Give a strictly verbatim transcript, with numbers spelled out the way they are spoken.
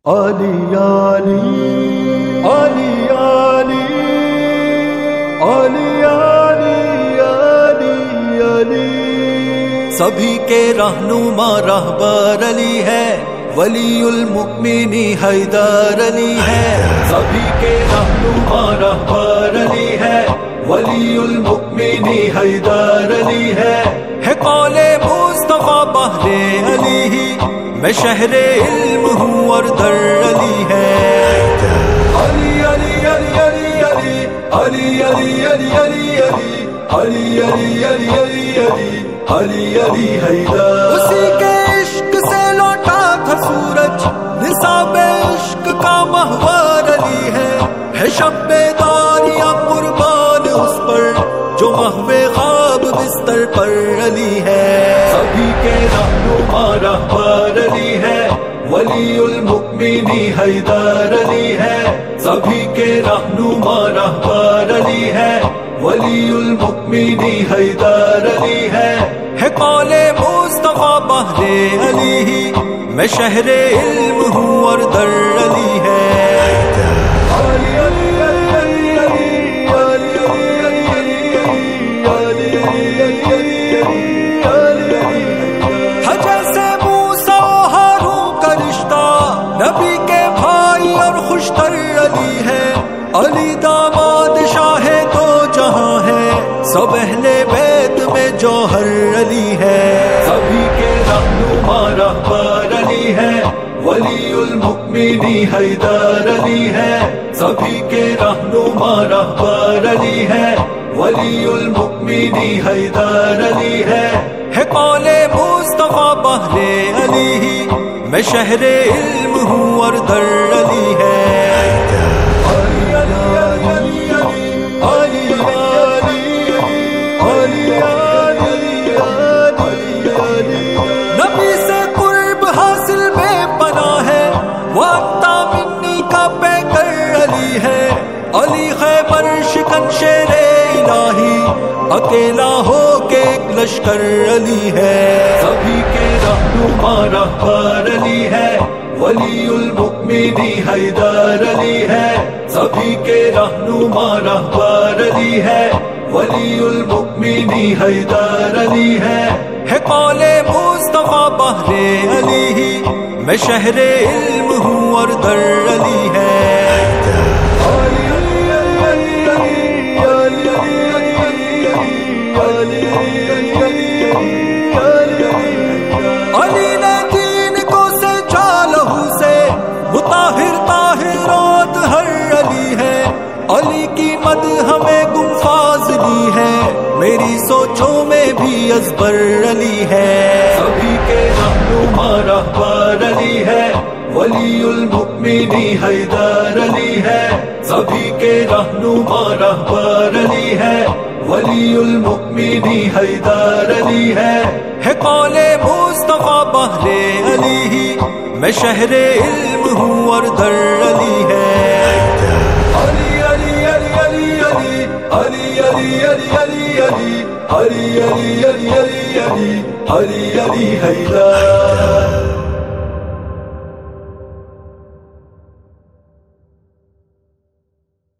علی علی علی علی علی علی علی علی سبھی کے رہنما رہبر علی ہے، ولی المؤمنین حیدر علی ہے۔ سبھی کے رہنما رہبر علی ہے، ولی المؤمنین حیدر علی ہے۔ ہے قول مصطفیٰ بہر علی ہی، میں شہر علم ہوں اور در علی ہے۔ علی علی علی علی علی علی علی علی علی علی علی علی علی علی علی علی حیدر۔ اسی کے عشق سے لوٹا تھا سورج، نصاب عشق کا محور علی ہے۔ ہے شب داریاں قربان اس پر، جو محو خواب بستر پر علی ہے۔ سبھی کے رہنما رہبر علی ہے، ولی المؤمنین حیدر علی ہے۔ سبھی کے رہنما رہبر علی ہے، ولی المؤمنین حیدر علی ہے۔ ہے قول مصطفیٰ بہر علی ہی، میں شہر علم ہوں اور در علی ہے۔ علی علی علی علی علی علی علی علی علی جیسے موسیٰ و ہارون کا رشتہ، نبی کے بھائی اور خوشتر علی ہے۔ علی داماد شاہ دو جہاں ہے، سب اہل بیت میں جوہر علی ہے۔ سبھی کے رہنما رہبر علی ہے، ولی المؤمنین حیدر علی ہے۔ سبھی کے رہنما رہبر علی ہے، ولی المؤمنین حیدر علی ہے۔ ہے قول مصطفیٰ بہر علی ہی، میں شہر علم ہوں اور در علی ہے۔ نبی سے قرب حاصل بے پناہ ہے، وقتا منی کا پیکر علی ہے۔ علی خیبر شکن شیر الہی، اکیلا ہو کے ایک لشکر علی ہے۔ سبھی کے رہنما رہبر علی ہے، ولی المؤمنین حیدر علی ہے۔ سبھی کے رہنما رہبر علی ہے، ولی المؤمنین حیدر علی ہے۔ ہے قول مصطفیٰ بہر علی ہی، میں شہر علم ہوں اور در علی ہے۔ علی علی علی علی علی علی علی علی نے دین کو سجا لہو سے، مطہر طاہر اطہر علی ہے۔ علی کی مد ہمیں گم فاضلی ہے، میری سوچوں میں بھی ازبر علی ہے۔ سبھی کے رہنما رہبر علی ہے، ولی المؤمنین حیدر علی ہے۔ سبھی کے رہنما رہبر علی ہے، ولی المؤمنین حیدر علی ہے۔ ہے قول مصطفیٰ بہر علی ہی، میں شہر علم ہوں اور در علی ہے۔ علی علی علی علی علی علی علی علی علی علی علی علی علی علی علی علی حیدر۔